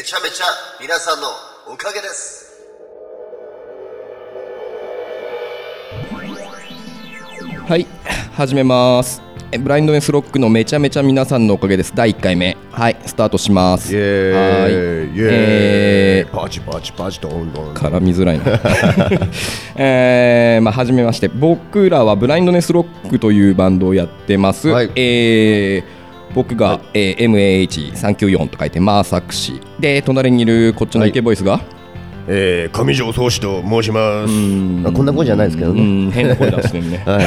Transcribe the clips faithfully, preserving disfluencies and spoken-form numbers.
ちゃめちゃ皆さんのおかげです。 はい、始めます。ブラインドネスロックのめちゃめちゃ皆さんのおかげです。だいいっかいめ、はい、スタートします。 イエーイ、 はい、 イエーイ、 えー、 パチパチパチドンドン、 絡みづらいな、えーまあ、はじめまして。僕らはブラインドネスロックというバンドをやってます、はい。えー僕が、はい、えー、エムエーエイチさんきゅうよん と書いてマーサクシで、隣にいるこっちのイケボイスが、はい、 えー、上条宗志と申します。まあ、こんな声じゃないですけどね。 うん、変な声出してるね、はい、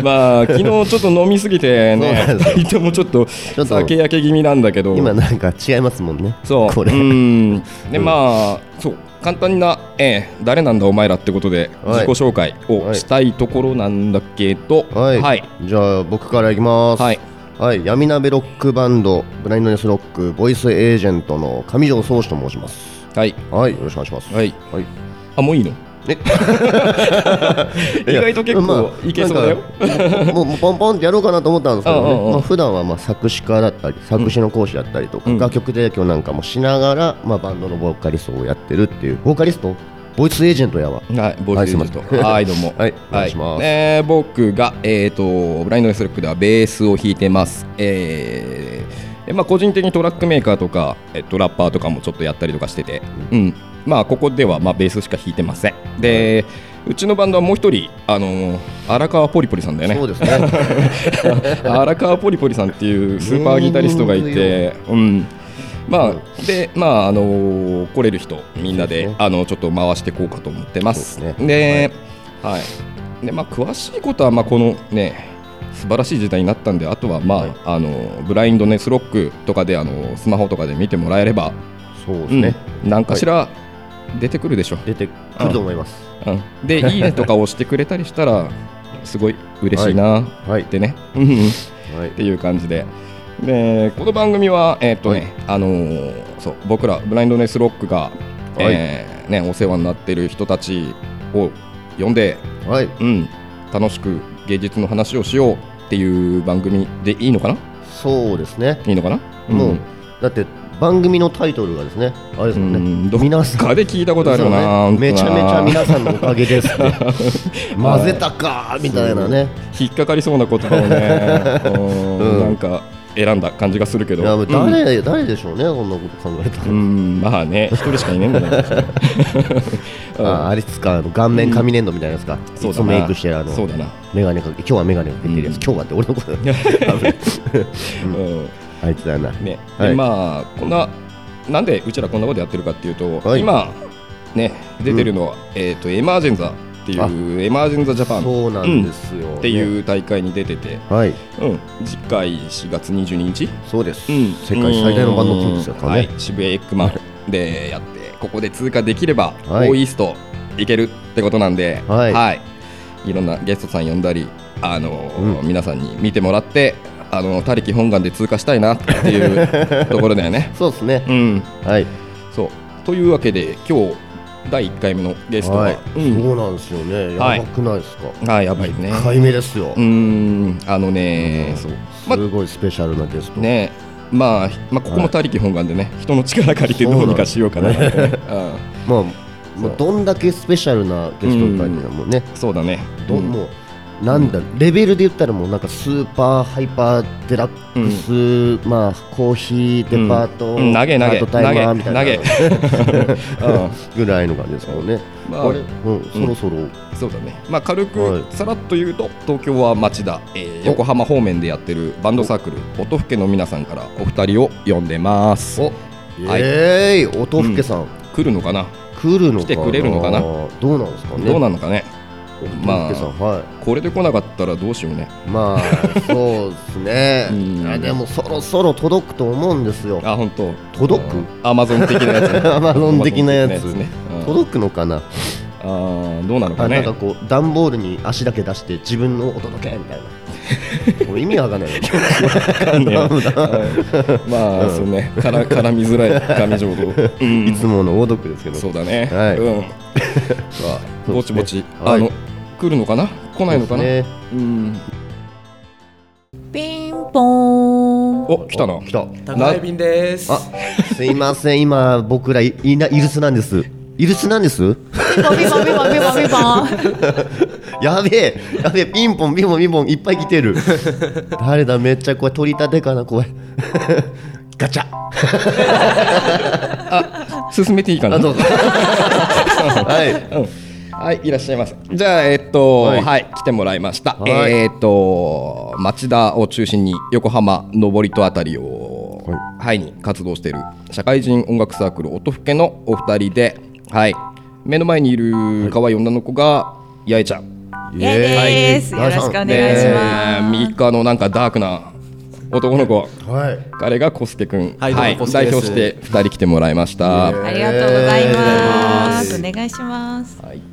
まあ昨日ちょっと飲みすぎてね、ふたりともちょっと酒焼け気味なんだけど、 今なんか違いますもんね。 そう、 これうんで、まあそう簡単な、えー、誰なんだお前らってことで自己紹介をしたいところなんだけど、 はい、はい、じゃあ僕からいきます。はい、はい、闇鍋ロックバンドブラインドネスロックボイスエージェントの上条宗志と申します。はい、はい、よろしくお願いします。はい、はい、 あ、もういいの？え意外と結構いけそうだよ。 もうもうポンポンってやろうかなと思ったんですけどね。まあ普段はまあ作詞家だったり作詞の講師だったりとか、うん、楽曲提供なんかもしながら、まあ、バンドのボーカリストをやってるっていう。ボーカリストボイスエージェントやわ。 はい、ボイスエージェント。はい、どうも。はい、お願いします。えー、僕が、えーと、ブラインドネスロックではベースを弾いてます。えーでまあ、個人的にトラックメーカーとか、えっと、ラッパーとかもちょっとやったりとかしてて、うんうん、まあここではまあベースしか弾いてません。で、うちのバンドはもう一人、あのー、荒川ポリポリさんだよね。 そうですね荒川ポリポリさんっていうスーパーギタリストがいて、うん、まあでまああのー、来れる人みんなで、ね、あのちょっと回していこうかと思ってます。で、ね、はい、はい、でまあ詳しいことはまあこのね素晴らしい時代になったんで、あとはまあ、はい、あのブラインドネスロックとかであのスマホとかで見てもらえれば、 そうですね、 うん、何かしら出てくるでしょ。 出てくると思います。 うんうん、でいいねとか押してくれたりしたらすごい嬉しいなってね、はいはい、っていう感じで。でこの番組はえーっとね、はい、あのー、そう僕らブラインドネスロックが、はい、えーね、お世話になっている人たちを呼んで、はい、うん、楽しく芸術の話をしようっていう番組でいいのかな。 そうですね、 いいのかな、うん、もうだって番組のタイトルがですね、あれですもんね、うん、 どっかで聞いたことあるよな、 ね、めちゃめちゃ皆さんのおかげですって混ぜたかみたいなね、 引っかかりそうな言葉をね、うん、なんか選んだ感じがするけど、いや誰、うん、誰でしょうね、こんなこと考えたら。 うん、まあね、一人しかいないんだねあ, あれつか、顔面紙粘土みたいなやつか、うん、いつもメイクしてるあの、 そうだな、 メガネかけ、今日はメガネかけてるやつ、うん、今日はって俺のことだあいつだな、 ね、はい、まあこんな、なんでうちらこんなことやってるかっていうと、はい、今ね出てるのは、うん、えーとエマージェンザっていうエマージェンザジャパン、 そうなんですよ、ね、 っていう大会に出てて、はい、うん、次回しがつにじゅうににち、 そうです、うん、世界最大のバンドですよ、ね、 はい、渋谷エッグマンでやって、ここで通過できれば、はい、オーイースト行けるってことなんで、はい、はい、いろんなゲストさん呼んだり、あのーうん、皆さんに見てもらって、あの他力本願で通過したいなっていうところだよね。 そうですね、 うん、はい、そうというわけで今日だいいっかいめのゲストは、はい、 うん、そうなんですよね、やばくないですか。 はい、やばいね、いっかいめですよ。 うーん、あのね、うん、そう、 ま、すごいスペシャルなゲストね、まあ、まあ、ここも他力本願でね、はい、人の力借りてどうにかしようかな、ね、 まあ、まあ、どんだけスペシャルなゲストかっていうのもね、 うん、そうだね、 ど、うん、もうなんだレベルで言ったらもうなんかスーパーハイパーデラックス、うん、まあコーヒーデパート、うん、 投げ投げタイマーみたいな投げぐらいの感じですもんね。まあ、あれ、うん、そろそろ、うん、 そうだね、まあ、軽くさらっと言うと、東京は町田、えー、横浜方面でやってるバンドサークル音更の皆さんからお二人を呼んでます。 お、はい、えーい、音更さん、うん、 来るのかな、 来るのかな、 来てくれるのかな、 どうなんですかね、 どうなのかね。まあ、 はい、 これで来なかったらどうしようね。 まあそうですねいやでもそろそろ届くと思うんですよ。 あ、本当届く、 アマゾン的なやつ、ね、 アマゾン的なやつね、届くのかな。 あ、どうなのかね。 なんかこう段ボールに足だけ出して自分のお届けみたいなこれ意味わかんないよまあそうね、から絡みづらい上条道、 うん、いつもの大読ですけど、 そうだね、 はい、 うん、さあぼちぼち、あの、はい、来るのかな、来ないのかな、ね、うん、 ピンポーン。 お、来たな。 来た。 宅配便です。 あ、すいません、今僕らいいなイルスなんです。イルスなんです。 ピンポンピンポンピンポンピンポンピンポン。 やべえ、やべえ、ピンポンピンポンピンポンいっぱい来てる。誰だ、めっちゃ怖い、取り立てかな、怖い。ガチャ。 あ、進めていいかな。 どうぞ。はい、 うん、はい、いらっしゃいます。じゃあ、えっと、はい、はい、来てもらいました。はい、えっと、町田を中心に横浜、登戸あたりを、はい、はい、に活動している社会人音楽サークル音更けのお二人で、はい、目の前にいる可愛い女の子が八重ちゃん。 八重です。よろしくお願いします。 右側のなんかダークな男の子、 はい、 彼がコスケくん、 はい、 はい、代表してふたり来てもらいました。 ありがとうございます。お願いします。 はい、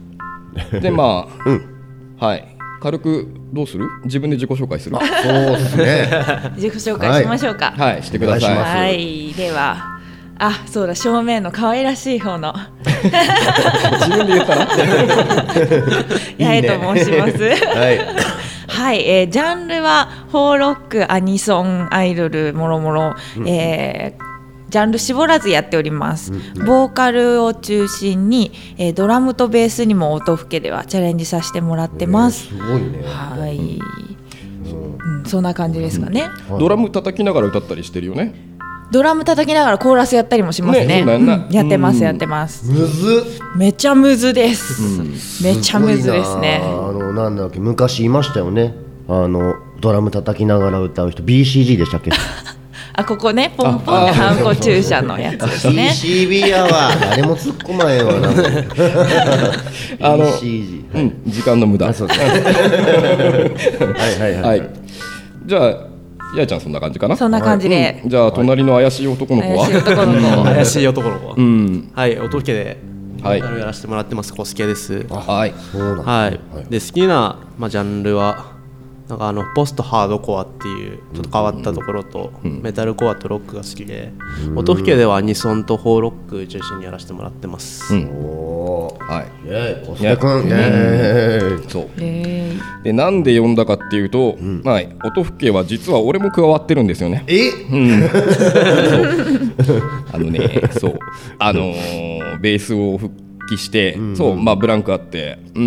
でまあ、うん、はい、軽くどうする？自分で自己紹介する？ そうですね。 自己紹介しましょうか。 はい、はい、してください。 はい、では。あ、そうだ、正面の可愛らしい方の自分で言ったら八重と申します。 はい、 はい、えー、ジャンルはフォーロック、アニソン、アイドルもろもろ、えー、ジャンル絞らずやっております。うん、ボーカルを中心に、えー、ドラムとベースにも音更けではチャレンジさせてもらってます。 えー、すごいね。 はい、うん、そんな感じですかね。 うん、ドラム叩きながら歌ったりしてるよね。 ドラム叩きながらコーラスやったりもしますね。ね、うん、やってますやってます。 むず。 めちゃむずです。うん、めちゃむずですね。 あのなんだっけ、昔いましたよね。あのドラム叩きながら歌う人、ビーシージー でしたっけ？ あ、ここね、ポンポンってハンコ注射のやつですね。 ビーシービー やわ、誰も突っ込まへんわな。 あの、ビーシージー、うん、時間の無駄。そうです。はいはいはい。はい、じゃあ。やいちゃんそんな感じかな。 そんな感じで、 はい、うん、じゃあ隣の怪しい男の子は、 怪しい男の子怪しい男の子は、 うん、 はい、音更けで、 はい、 やらせてもらってますコスケです。 はい、 はい、で好きな、まあ、ジャンルはなんかあのポストハードコアっていうちょっと変わったところと、うん、メタルコアとロックが好きで、うん、音更けではアニソンとフォーロック中心にやらせてもらってます。うん、 おー、はい、イエーイ、コスケくん、イエーイ。 そうで、なんで呼んだかっていうと、うん、まあ、音更けは実は俺も加わってるんですよね。 え、うん、 あのね、そうあのー、ベースを復帰して、うん、そう、まあ、ブランクあって、うん、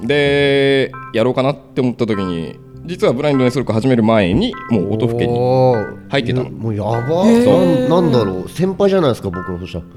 でやろうかなって思った時に実はブラインドネスロック始める前にもう音更けに入ってたの。 もうやばー、な、なんだろう、先輩じゃないですか僕の。そしたら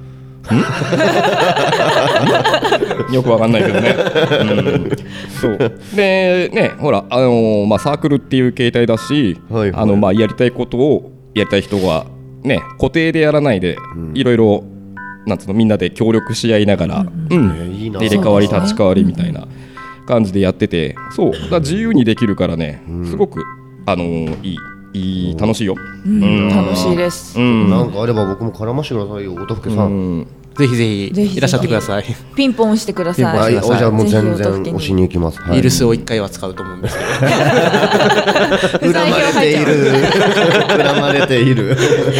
よくわかんないけどね、うん、そうでね、ほら、あのーまあ、サークルっていう形態だし、はいはい、あのまあ、やりたいことをやりたい人が、ね、固定でやらないで、うん、いろいろなんつうの、みんなで協力し合いながら、うんうん、えー、いいな、入れ替わり立ち替わりみたいな感じでやってて、そうだから自由にできるからね、うん、すごく、あのー、いいいい楽しいよ、 うんうん、楽しいです、 うん、なんかあれば僕も絡ましてくださいよ、音更けさん、うん、 ぜひぜひいらっしゃってください。 ピンポン押してください。 はい、じゃあもう全然押しに行きます。 イルスをいっかいは使うと思うんですけど恨まれている恨まれている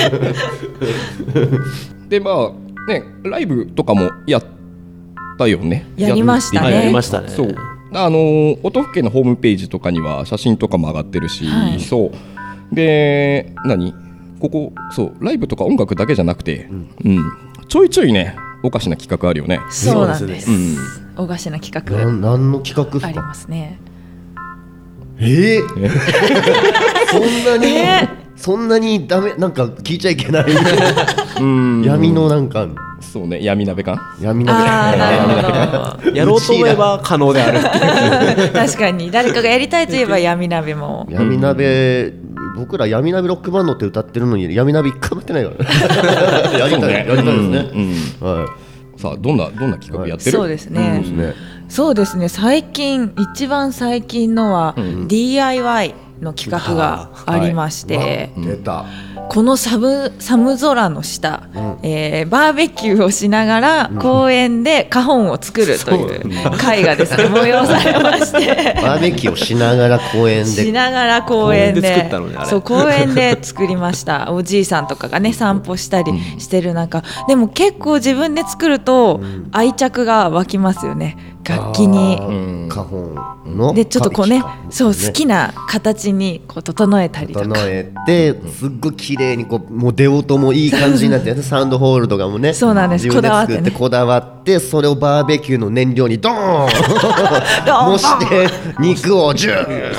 で、まあね、ライブとかもやったよね。 やりましたね。 やりましたね。 そう、あのー、音更けのホームページとかには写真とかも上がってるし、はい、そうで、何ここ、そうライブとか音楽だけじゃなくて、うんうん、ちょいちょいね、おかしな企画あるよね。 そうなんです、うん、おかしな企画な、何の企画ですか？ ありますね。 えー、そんなに、えー、そんなにダメ、なんか聞いちゃいけないうん闇のなんか、 そうね、闇鍋か闇鍋やろうと思えば可能である確かに誰かがやりたいといえば闇鍋も闇鍋、僕ら闇鍋ロックバンドって歌ってるのに闇鍋一回もやってないからやりたい、ね、やりたいですね、うんうん、はい。 さあ、どんなどんな企画やってる？ そうですね、うん、そうですね、最近一番最近のは、うん、ディーアイワイ の企画がありまして、はい、 出た。 この寒、寒空の下、うん、えー、バーベキューをしながら公園で花本を作るという会がですね、催されましてバーベキューをしながら公園でしながら公園で、公園で作ったのね、あれ。そう、公園で作りましたおじいさんとかがね、散歩したりしてる中、でも結構自分で作ると愛着が湧きますよね。 楽器に花本のでちょっとこうねそう好きな形にこう整えたりとか整えてすっごい綺麗にこうもう出音もいい感じになってサウンドホールとかもねそうなんです自分で作ってこだわってそれをバーベキューの燃料にドーン模して肉をジュー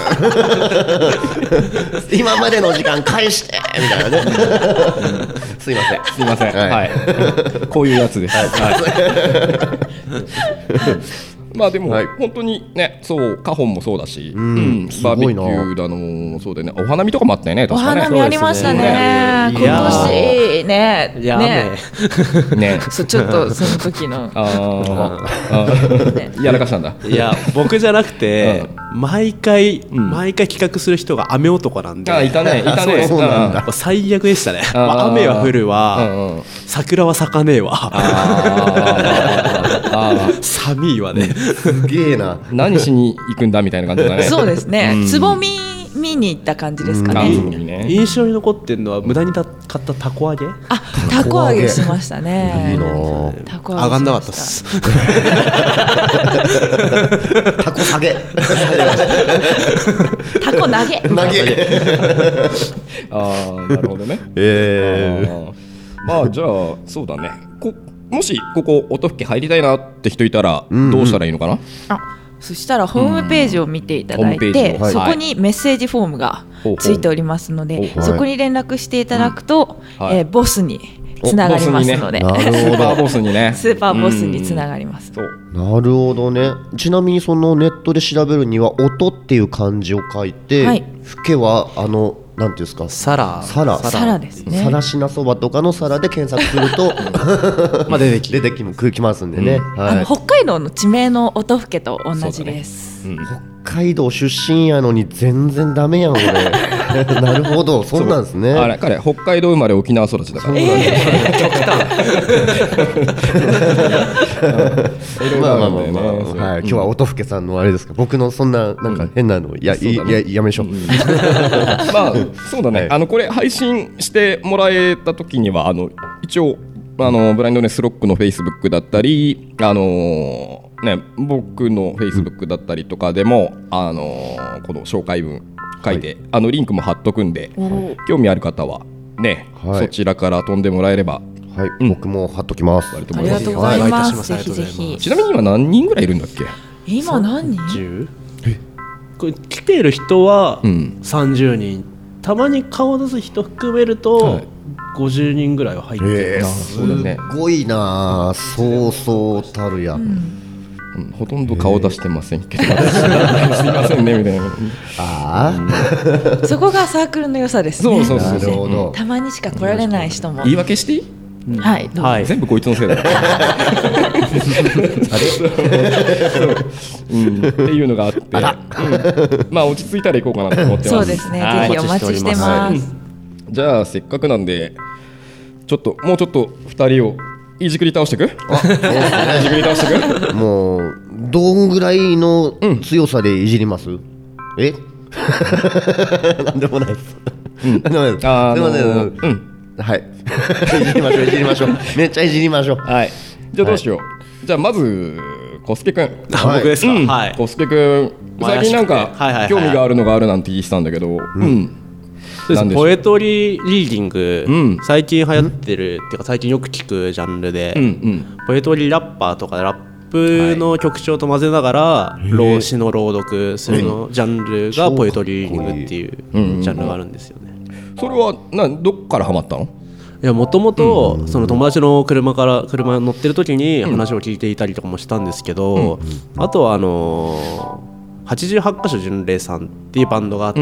今までの時間返してみたいなねすいませんすいません、はいはい、こういうやつです、はいまあでも、はい、本当にね、そう花本もそうだし、うんうん、バーベキューだのもそうでね、お花見とかもあったよね、確かね。 お花見ありましたね。ね今年ね、 いやね、 ね、 そうちょっとその時のああ、ね、やらかしたんだ。 いや僕じゃなくて、うん、毎回、うん、毎回企画する人が雨男なんで、 あいたね、いたね、 そうなんだ。 最悪でしたね。まあ、雨は降るわ、うんうん、桜は咲かねえわ、あ寒いわね。 すげえな。 何しに行くんだみたいな感じだね。 そうですね。うん、つぼみ見に行った感じですかね。 うんね、印象に残ってるのは無駄に買ったたこ揚げ。 あ、たこ揚げしましたね。 いいな。 たこ揚げ上がんなかったっす。 たこ下げ。 たこ投げ。 投げ。 ああ、なるほどね。 ええー。 まあじゃあそうだね。こもしここ音吹き入りたいなって人いたらどうしたらいいのかな、うんうん、 あそしたらホームページを見ていただいて、うん、そこにメッセージフォームがついておりますので、はい、そこに連絡していただくと、はい、えー、ボスにつながりますので、 なるほど、スーパーボスにねスーパーボスにつながります、 うん、なるほどね。ちなみにそのネットで調べるには音っていう漢字を書いて、はい、吹けはあのなんていうんですか、 サラサラサラですね。 サラシナそばとかのサラで検索するとまあ出てき出てきますんでね、 うん、はい、あの北海道の地名の音更と同じです、 ね、うん、北海道出身やのに全然ダメやん俺なるほど、そうなんですね。 あれ彼北海道生まれ沖縄育ちだから、 えー、極端まあまあまあまあ、はい、今日は音更さんのあれですか、僕のそんななんか変なの、うん、や, ね、や, やめましょう、うん、 まあそうだね、はい、あのこれ配信してもらえた時にはあの一応あのブラインドネスロックのフェイスブックだったり、あのーね、僕のフェイスブックだったりとかでも、うん、あのー、この紹介文書いて、はい、あのリンクも貼っとくんで、はい、興味ある方はね、はい、そちらから飛んでもらえれば、 はい、うん、僕も貼っときます。 ありがとうございます。ぜひぜひ。 ちなみに今何人ぐらいいるんだっけ？ 今何人？ じゅう？え、これ来てる人はさんじゅうにん、うん、たまに顔出す人含めると、はい、ごじゅうにんぐらいは入ってる、 えー、すごいな、そうそうたるや、うんうん、ほとんど顔出してませんけど、すみませんねみたいな。 ああそこがサークルの良さですね。 そうそうそう、 うん、たまにしか来られない人も言い訳していい？ うん、はい、 はい、全部こいつのせいだ、うん、っていうのがあって、うん、まあ落ち着いたら行こうかなと思ってます。 そうですね、ぜひお待ちしてます。 じゃあせっかくなんでちょっともうちょっとふたりをいじくり倒していく？あ、そうですね、いじくり倒していく？ もうどんぐらいの強さでいじります？うん、えなんでもないです、うん、なんでもないです。あー、すいません、うん、はいいじりましょういじりましょうめっちゃいじりましょう。 はい、じゃあどうしよう、はい、じゃあまずコスケくん。 僕ですか、うん、 はい、コスケくん最近なんか興味があるのがあるなんて聞いてたんだけど、うん、うんそうです。ポエトリーリーディング、うん、最近流行ってる、うん、っていうか最近よく聞くジャンルで、うんうん、ポエトリーラッパーとかラップの曲調と混ぜながら、はい、老子の朗読するのジャンルがポエトリーリーディングっていうジャンルがあるんですよね。 それはなどっからハマったの？ いや、もともとその友達の車から車乗ってる時に話を聞いていたりとかもしたんですけど、うん、あとはあのーはちじゅうはちかしょ巡礼さんっていうバンドがあって、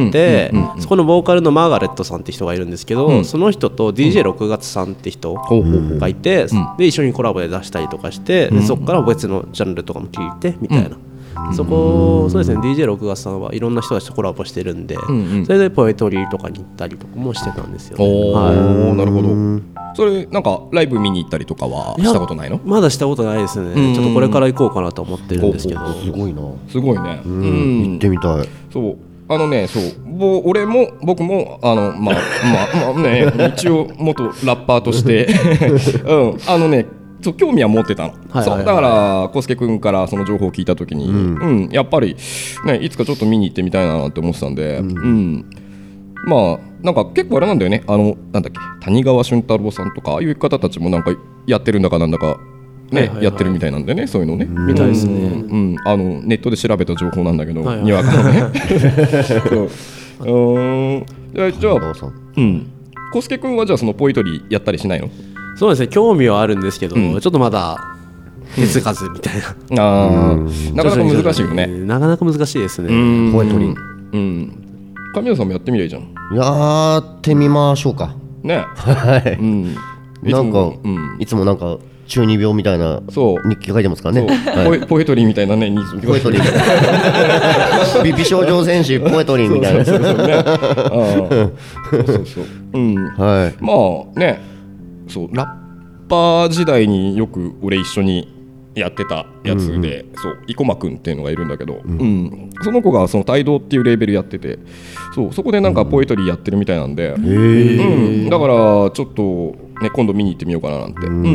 うんうんうんうん、そこのボーカルのマーガレットさんって人がいるんですけど、うん、その人と ディージェーろくがつさんって人がいて、うん、で一緒にコラボで出したりとかして、うん、でそこから別のジャンルとかも聞いてみたいな、うん、そこそうですね ディージェーろくがつさんはいろんな人たちとコラボしてるんで、うんうん、それでポエトリーとかに行ったりとかもしてたんですよね。 お、はい、なるほど。それなんかライブ見に行ったりとかはしたことないの？ まだしたことないですね。ちょっとこれから行こうかなと思ってるんですけど。 すごいな。 すごいね。 うん、行ってみたい。 そうあのね、そうぼ俺も僕もあのまあまあまあね一応元ラッパーとして、うん、あのねそう興味は持ってたの、 はいはいはいそうだからコスケ君からその情報を聞いたときに、うんうん、やっぱり、ね、いつかちょっと見に行ってみたいなって思ってたんで、うんうん、まあなんか結構あれなんだよね、あのなんだっけ谷川俊太郎さんとかああいう方たちもなんかやってるんだかなんだか、ねはいはいはい、やってるみたいなんでね、そういうのね、 みたいですね、 うん、あのネットで調べた情報なんだけど、 はいはい、 にわかのねそううんじゃあ、じゃあうん、コスケ君はじゃあそのポイトリーやったりしないの？ そうですね、興味はあるんですけど、うん、ちょっとまだ手つかずみたいな、 あなかなか難しいよね。 なかなか難しいですね、 ポイトリー。うん。神谷さんもやってみりゃいいじゃん。 やってみましょうか。 ね。 はい。うん、なんか、 うん、 いつもなんか中二病みたいな日記書いてますからね。 はい、ポエトリーみたいなね、日記ポエトリー。美少女戦士ポエトリーみたいな。そうそうそうね。 そうそう。うん。はい。まあね。そうラッパー時代によく俺一緒にやってたやつで、うんうん、そう生駒くんっていうのがいるんだけど、うんうん、その子がその帯同っていうレーベルやってて、そうそこでなんかポエトリーやってるみたいなんで、うんうん、だからちょっと、ね、今度見に行ってみようかななんて、うんうん、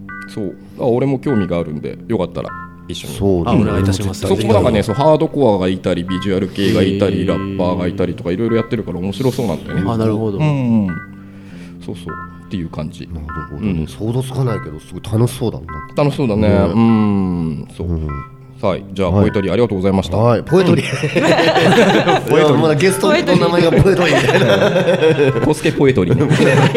そう俺も興味があるんでよかったら一緒にそうお願いいたします。 そこもなんかね、そうハードコアがいたりビジュアル系がいたりラッパーがいたりとかいろいろやってるから面白そうなんだよね。 あ、なるほど、 うんうん、そうそうっていう感じ。 なるほどね、うん、想像つかないけどすごい楽しそうだね。 楽しそうだね。うん、そう。うん、はい、じゃあ、はい、ポエトリーありがとうございました。 はい、ポエトリー。ポエトリー。まだゲストの名前がポエトリーみたいな。 コスケポエトリー。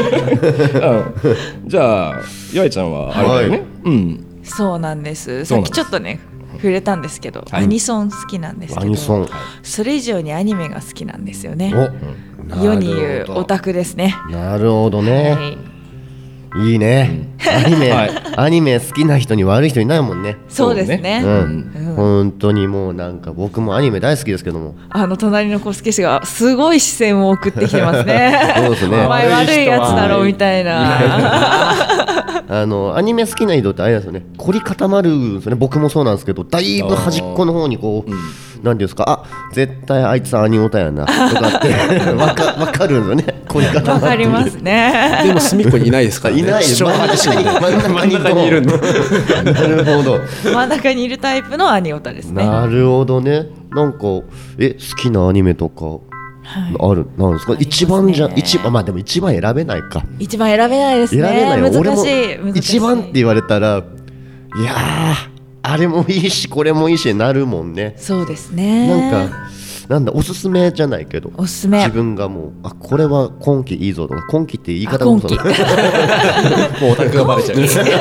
じゃあ、やいちゃんはあれだよね。はい、うん。 そうなんです。さっきちょっとね。触れたんですけど、はい、アニソン好きなんですけど、それ以上にアニメが好きなんですよね。世に言うオタクですね。 なるほどね、はい、いいね、うん、アニメ、はい、アニメ好きな人に悪い人いないもんね。 そうですね、うんうん、本当にもうなんか僕もアニメ大好きですけども、 あの隣のコスケ氏がすごい視線を送ってきてますね。 そうですね、 お前悪いやつだろみたいな。 あのアニメ好きな人ってあれですよね、凝り固まるんですよね。僕もそうなんですけど、だいぶ端っこの方にこう、うん、なんていうんですか、あ絶対あいつアニオタやなとかってわか分かるんですよね。凝り固まってわかりますね。 でも隅っこにいないですからね。 いないです。真ん中にいるんで。なるほど。 真ん中にいるタイプのアニオタですね。 なるほどね。なんかえ好きなアニメとかある、なんですか、一番じゃ一番、まあでも一番選べないか。 一番選べないですね。 選べない。 難しい。 俺も難しい。 一番って言われたら、いやあれもいいしこれもいいしなるもんね。 そうですね。 なんかなんだおすすめじゃないけど、 おすすめ自分がもうあこれは今期いいぞとか、今期って言い方もそうもうオタクがバレちゃう。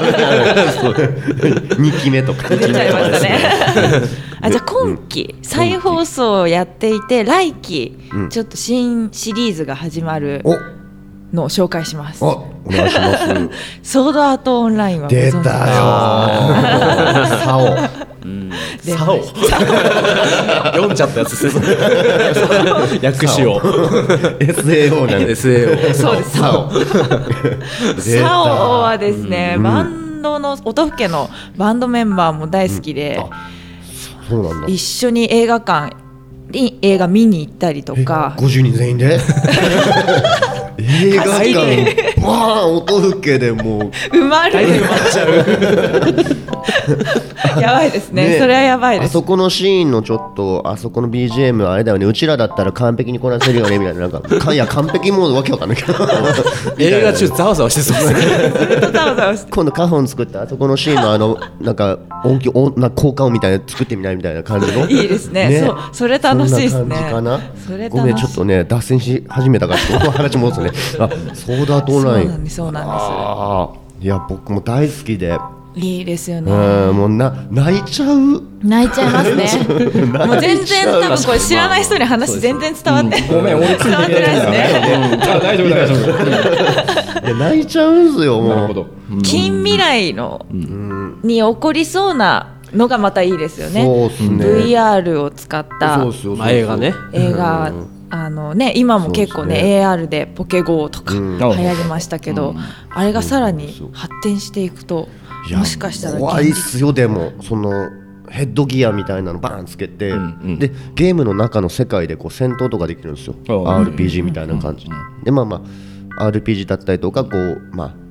にきめとか出ちゃいましたね。あ、じゃあ今期、うん、再放送をやっていて来期、うん、ちょっと新シリーズが始まるのを紹介します。 おお願いします。 ソードアートオンラインはご存知ですか？ 出たよ。サオ。 サオ読んじゃったやつですね。訳詞をエスエーオー なんです。 エスエーオーそうです。サオサオはですね、うん、バンドの音更のバンドメンバーも大好きで、 うん、そうなんだ。 一緒に映画館に映画見に行ったりとか。 ごじゅうにん全員で映画館バーン音更でもう埋まる。 埋まっちゃう。 やばいですね、ね、それはやばいです。 あそこのシーンのちょっとあそこの ビージーエム あれだよね、うちらだったら完璧にこなせるよねみたいな、なんかいや完璧モードわけわかんないけど映画中ざわざわしてそうですね。 今度カホン作ってあそこのシーンのあのなんか音響音な効果音みたいな作ってみないみたいな感じのいいですね。そうそれ楽しいですね。 そんな感じかな。それごめんちょっとね脱線し始めたからちょっと話戻すね。あソードアートオンライン。 そうなんです、そうなんです。 あいや僕も大好きで。 いいですよね。 うんもうな泣いちゃう。 泣いちゃいますね。もう全然多分これ知らない人に話全然伝わって、 ごめん俺伝わってないですね。 大丈夫大丈夫。 いや泣いちゃうんですよもう。 なるほど。 近未来のに起こりそうなのがまたいいですよね。 そうですね。 ブイアール を使った映画ね。 映画。あのね、今も結構ね、ね エーアール でポケゴーとか流行りましたけど、うん、あれがさらに発展していくと、うん、もしかしたら怖いっすよ。でもそのヘッドギアみたいなのバーンつけて、うんうん、でゲームの中の世界でこう戦闘とかできるんですよ、うん、アールピージー みたいな感じ、うんうん、でまあまあ アールピージー だったりとかこう、まあ、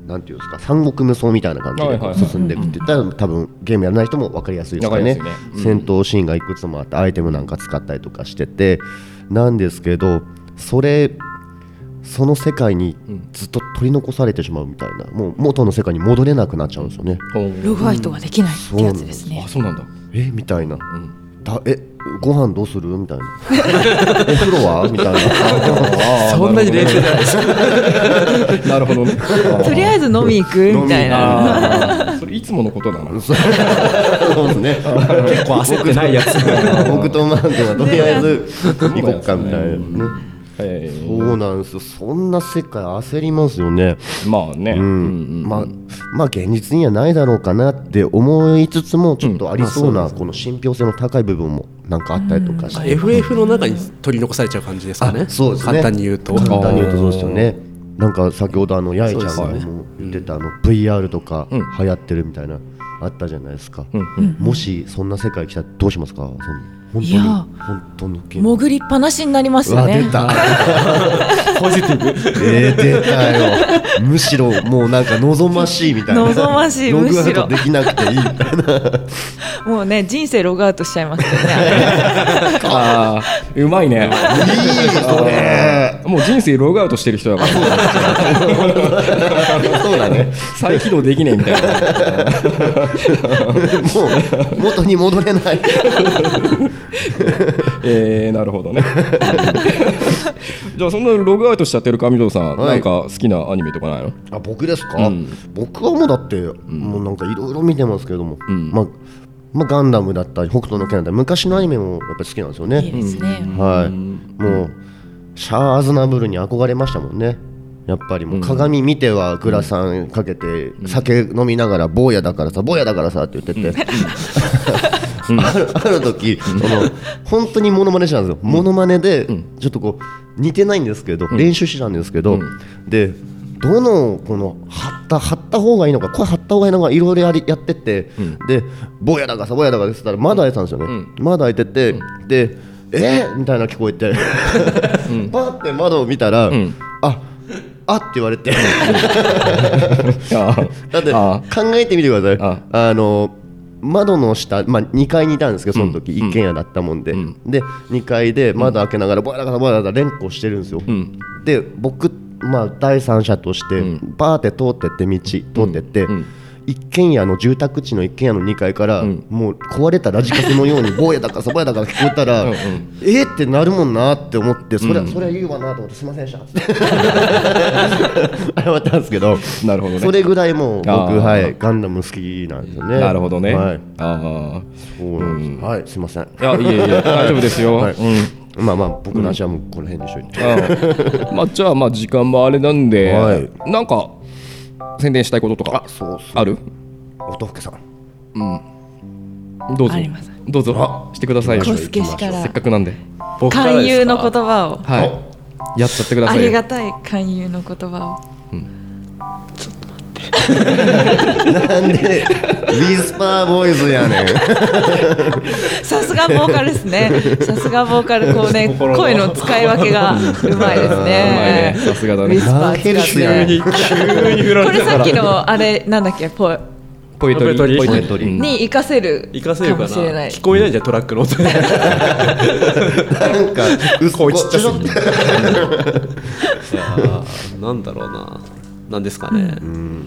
なんていうんですか、三国無双みたいな感じで進んでいくって言ったら、多分ゲームやらない人も分かりやすいですかね。ね、うん、戦闘シーンがいくつもあってアイテムなんか使ったりとかしててなんですけど、それその世界にずっと取り残されてしまうみたいな、もう元の世界に戻れなくなっちゃうんですよね。 ログアウトができないってやつですね。 あ、そうなんだ。 えみたいな、うん、だえご飯どうするみたいなお風呂はみたいなそんなに冷静じゃないですか。 なるほどね。 とりあえず飲み行くみたいな。 それいつものことだな。 そうですね。 結構焦ってないやつ。 僕とマー君はとりあえず行こっかみたいなね。 えー、 そうなんですよ。そんな世界焦りますよね。 まあね、うんうん、まあまあ現実にはないだろうかなって思いつつもちょっとありそうな、うん、この信憑性の高い部分もなんかあったりとかして、 うん、エフエフ の中に取り残されちゃう感じですかね。 そうですね、 簡単に言うと簡単に言うとそうですよね。なんか先ほどあの八重ちゃんがも言ってたあの ブイアール とか流行ってるみたいなあったじゃないですか、うんうん、もしそんな世界来たらどうしますか。その本当にいや本当に潜りっぱなしになりますよね。 出たポジティブえー、出たよ。むしろもうなんか望ましいみたいな。 望ましい。 ログアウトできなくていいみたいな。 もうね人生ログアウトしちゃいますよね。 ああうまいね。 いいそれ。 もう人生ログアウトしてる人だから。 そうだね。 再起動できねえみたいな。 もう元に戻れない。 えー、なるほどね。じゃあそんなログアウトしちゃってる上條さん、はい、なんか好きなアニメとかないの？ あ、僕ですか、うん、僕はもうだって、うん、もうなんかいろいろ見てますけれども、うん、まあまあ、ガンダムだったり北斗の拳だったり昔のアニメもやっぱり好きなんですよね。 いいですね、 はい、もうシャア・アズナブルに憧れましたもんね。やっぱりもう鏡見てはグラサンかけて酒飲みながら坊やだからさ坊やだからさって言ってて、うん、ある、ある時、うん、その本当にモノマネしたんですよ。モノマネでちょっとこう似てないんですけど、うん、練習したんですけど、うん、でどのこの貼った貼った方がいいのか、これ貼った方がいいのかいろいろやりやってて、うん、で坊やだからさ坊やだからって言ったらまだ開いてたんですよね、うん、まだ開いてて、うん、でえー、みたいな聞こえて、うん、パーって窓を見たら、うん、ああって言われてだって考えてみてください。ああの窓の下、まあ、にかいにいたんですけどその時、うん、一軒家だったもんで、うん、でにかいで窓開けながらぼやだからぼやだから連呼してるんですよ、うん、で僕、まあ、第三者としてバーって通ってって道通ってって、うんうん、一軒家の住宅地の一軒家のにかいから、うん、もう壊れたラジカセのようにぼやだからさぼやだから聞こえたらうん、うん、えーってなるもんなって思って、それは、うん、それは言うわなと思ってすいませんでしたって謝ったんですけど、 なるほどね、 それぐらいもう僕、はい、ガンダム好きなんですよね。 なるほどね、 はい、 あそうなんです、うん、はい、すいません。いやいえいえ大丈夫ですよ、はい、 うん、まあまあ僕の話はもうこの辺でしょいて、 うん、まあじゃあまあ時間もあれなんで、はい、なんか宣伝したいこととか あ, そうそうある？ 音更さん、 うん、どうぞどうぞしてくださいよ。 コスケ氏からせっかくなんで勧誘の言葉を、 はい、やっちゃってください。 ありがたい勧誘の言葉を、うん、 ちょっと待ってなんでウィスパーボーイズやねんさすがボーカルですね。さすがボーカル、こうね声の使い分けがうまいですね。うまいね、 さすがだね。 ウィスパー使って急に急に振られたから。 これさっきのあれなんだっけ、ポエポエトリー、 ポエトリーに活かせるかもしれない。 聞こえないじゃんトラックの音でなんか声ちっちゃすぎるいやなんだろうな、なんですかね、うん、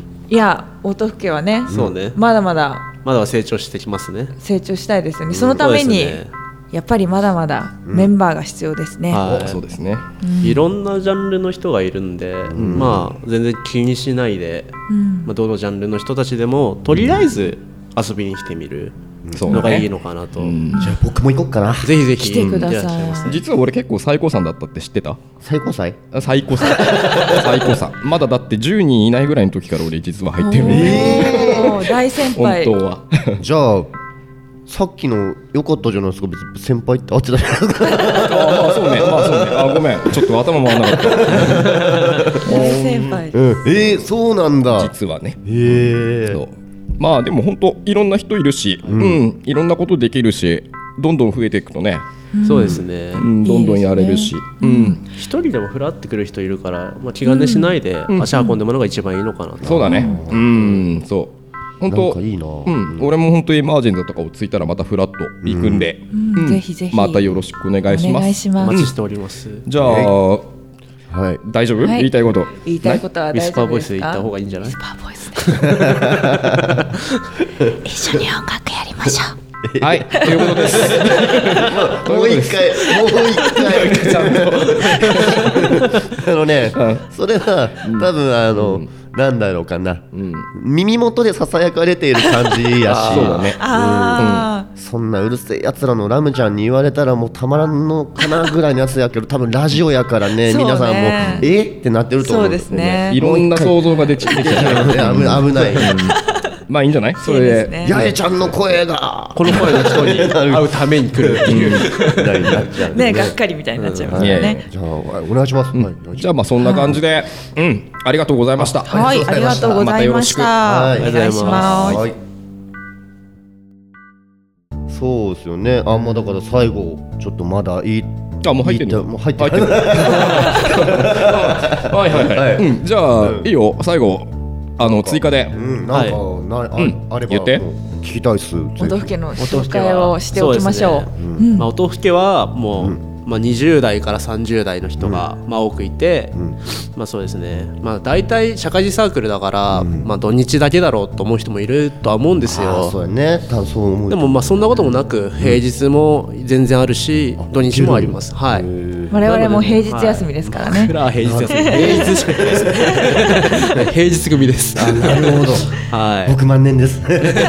いや音更はね、 そうね、 まだまだまだ成長してきますね。 成長したいですよね。そのために、うん、やっぱりまだまだメンバーが必要ですね、 うん、はい、そうですね、 うん、いろんなジャンルの人がいるんで、うん、まあ全然気にしないで、うん、まあ、どのジャンルの人たちでもとりあえず遊びに来てみるのがいいのかなと、うん、 じゃあ僕も行こうかな。 ぜひぜひ来てください。 実は俺結構最高さんだったって知ってた？ 最高祭？ 最高さん最高さんまだだってじゅうにんいないぐらいの時から俺実は入ってるんで、 えー、大先輩本当はじゃあさっきの良かったじゃないですか。別に先輩って合ってたじゃないですかああそうね、まあそうね、あごめんちょっと頭回らなかった大先輩、 うん、えー、そうなんだ実はね。 へえー、 まあでも本当いろんな人いるし、うん、うん、いろんなことできるし、どんどん増えていくとね、 そうですね、 うん、どんどんやれるし、 うん、一人でもふらってくる人いるから、まあ、気兼ねしないで足運んでもらうのが一番いいのかなと、うん、 そうだね、うん、そう本当いいな、 うん、俺も本当エマージェントとかをついたらまたフラッと行くんで、 うんうん、ぜひぜひまたよろしくお願いします。 お願いします。 お待ちしております。 じゃあ、はい、大丈夫、はい、言いたいこと言いたいことは大丈夫ですか。 ウィスパーボイスで言った方がいいんじゃない。 ウィスパーボイスで一緒に音楽やりましょう。 はい、ということです。 もう一回、もう一回、ちゃんと。あのね、うん、それは、多分あの、うん、なんだろうかな、うん、耳元でささやかれている感じやし、 そうだね、 あ、うん、そんなうるせえやつらのラムちゃんに言われたらもうたまらんのかなぐらいのやつやけど、多分ラジオやからね、皆さんもえってなってると思うんですね。 いろんな想像が出ちゃう。危ない。 まあいいんじゃない。それで、 ね、八重ちゃんの声がこの声の人に会うために来るっていうね、がっかりみたいになっちゃいますよね。 じゃあお願いします。 じゃあまあそんな感じで、うん、ありがとうございました。 はい、ありがとうございました。お願いします。 そうですよね。あんまだから最後ちょっとまだいい。 あ、もう入ってる。 もう入ってる。はいはいはい。うん、じゃあいいよ、最後。あの追加で、 うん、なんか、はい、な あ,、うん、あれば言って聞きたいっす。 音更の紹介をしておきましょう。 う、ね、うん、まあ、音更はもう、うん、まあ、にじゅう代からさんじゅう代の人が、うん、まあ、多くいて、うん、まあそうですね、まあ、大体社会人サークルだから、うん、まあ、土日だけだろうと思う人もいるとは思うんですよ。 そうね、そう思う。 でもまあそんなこともなく平日も全然あるし、うん、土日もあります。はい、 我々も平日休みですからね。 僕らは平日休み、平日しかないです平日組です。 あ、なるほど、はい、僕万年です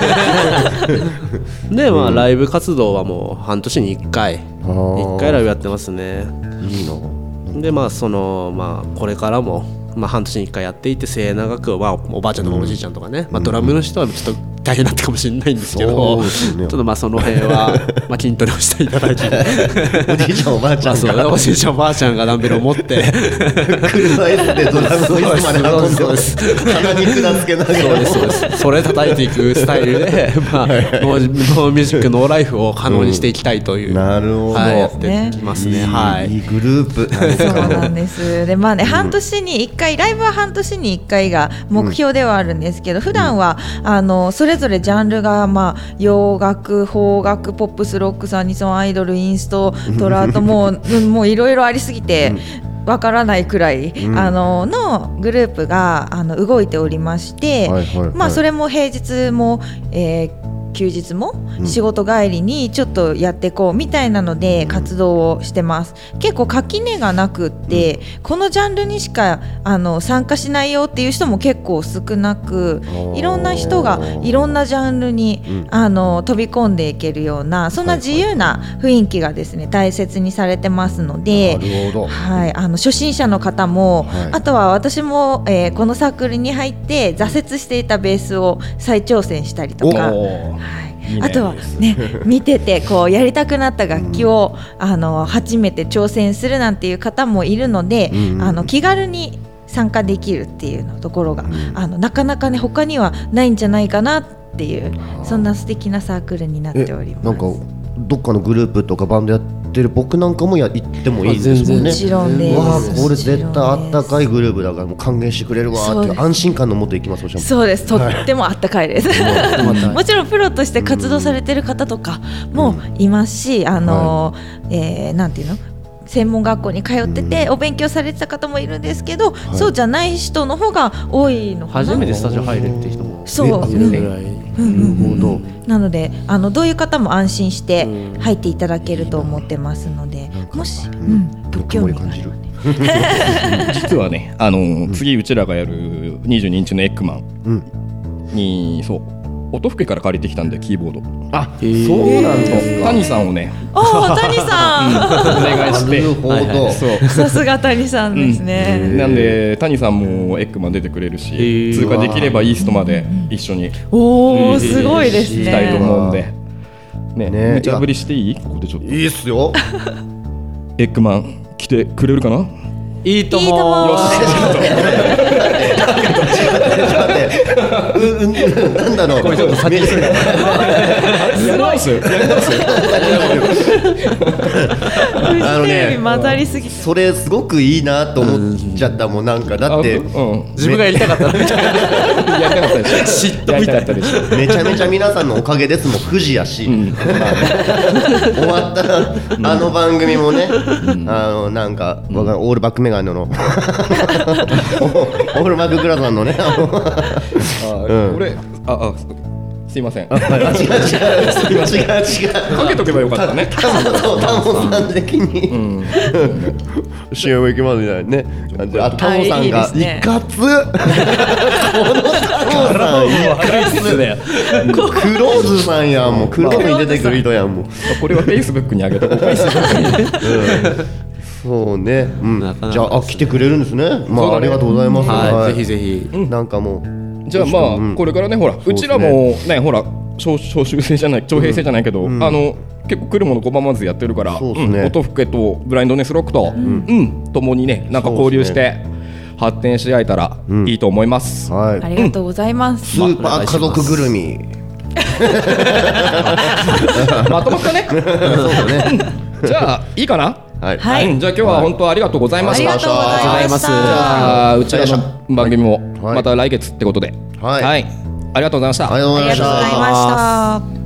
で、まあ、ライブ活動はもう半年にいっかいいっかいライブやってますね。 いいな。 で、まあそのまあこれからもまあ半年にいっかいやっていて末永く、まあ、おばあちゃんとかおじいちゃんとかね、まあ、ドラムの人はちょっと大変だったかもしれないんですけど、ね、ちょっとまあその辺はまあ筋トレをしていただいておじいちゃんおばあちゃんが、 まあ、おじいちゃんおばあちゃんがダンベルを持って車椅子でドラムの椅子まで運んで鼻に管つけながら、 そうですそうです、それ叩いていくスタイルで、まあ、ノーミュージックノーライフを可能にしていきたいという、うん、 なるほど、 はい、やってきますね。はい、 いいグループ。 そうなんです。で、まあね、半年にいっかい、ライブは半年にいっかいが目標ではあるんですけど、普段はあのそれぞれジャンルがまあ洋楽、邦楽、ポップス、ロックス、アニソン、アイドル、インスト、トラート、もうもういろいろありすぎてわからないくらい、うん、あののグループがあの動いておりまして、はいはいはい、まあそれも平日も、えー休日も仕事帰りにちょっとやっていこうみたいなので活動をしてます。結構垣根がなくって、このジャンルにしかあの参加しないよっていう人も結構少なく、いろんな人がいろんなジャンルにあの飛び込んでいけるような、そんな自由な雰囲気がですね大切にされてますので、はい、あの初心者の方も、はい、あとは私も、えー、このサークルに入って挫折していたベースを再挑戦したりとか、はい、いいね、あとはね見ててこうやりたくなった楽器を、うん、あの初めて挑戦するなんていう方もいるので、うん、あの気軽に参加できるっていうのところが、うん、あのなかなかね他にはないんじゃないかなっていう、そんな素敵なサークルになっております。 なんかどっかのグループとかバンドやってる僕なんかもや行ってもいいですもんね。 もちろんです。 わあ、これ絶対あったかいグループだからもう歓迎してくれるわーっていう安心感のもと行きます。 そうです、とってもあったかいです、はい、もちろんプロとして活動されてる方とかもいますし、あの、はい、えー、なんていうの専門学校に通っててお勉強されてた方もいるんですけど、はい、そうじゃない人の方が多いのかな。 初めてスタジオ入るって人もそういるぐらい、 うんうんうん、なのであのどういう方も安心して入っていただけると思ってますので、もし、うん、ご興味があればね実はね、あの、うん、次うちらがやるにじゅうににちのエッグマンに、うん、そう音更から借りてきたんでキーボード。 あ、そうなんですか。 谷さんをね、 おー、谷さん、うん、 お願いして、 なるほど、はいはい、 そうさすが谷さんですね、 うん、なんで谷さんもエッグマン出てくれるし、通過できればイーストまで一緒におー、すごいですね、 したいと思うんでね、ね、無茶ぶりしていい？ここでちょっといいっすよエッグマン来てくれるかな？ いいとも。 いいとも。 よし。ちょっと待って、ちょっと待って、 ううなんだろう。 これちょっと先にする。 やり直す。やり直す。 フジテレビ混ざりすぎて。 それすごくいいなと思っちゃったもんなんかだって、 うん、 自分がやりたかったみたいな。 やりたかったでしょ。 嫉妬みたいな。 めちゃめちゃ皆さんのおかげですもん富士やし、うん、終わったらあの番組もね、うん、あのなんか、うん、オールバックメガネのオールバックグラさんのねああ、うん、俺ああすいません。 違う違う違う違う違う。 かけとけばよかったね。 タモさん的に シーエム 行きますみたいなね。あ、タモさんがいかつ。このタモさんいかつだよ。クローズさんやんもうクローズに出てくる人やんもう。 これはフェイスブックに上げとこう。フェイスブックに。 そうね。じゃあ来てくれるんですね。まあありがとうございます。 ぜひぜひ。 なんかもう。 じゃあまあ、うん、これからねほら う,、ね、うちらもねほら招集制じゃない徴兵制じゃないけど、うん、あの結構来るもの拒まずやってるから、そうですね、うん、音更とブラインドネスロックと、うんうん、共にねなんか交流して発展し合えたらいいと思います、 うんはい、 ありがとうございます、 スーパー家族ぐるみまとまったねそうだねじゃあいいかなはい、はい、じゃあ今日は本当ありがとうございました。 ありがとうございます。じゃあうちらの番組もまた来月ってことで、はい、はい、ありがとうございました。 ありがとうございました。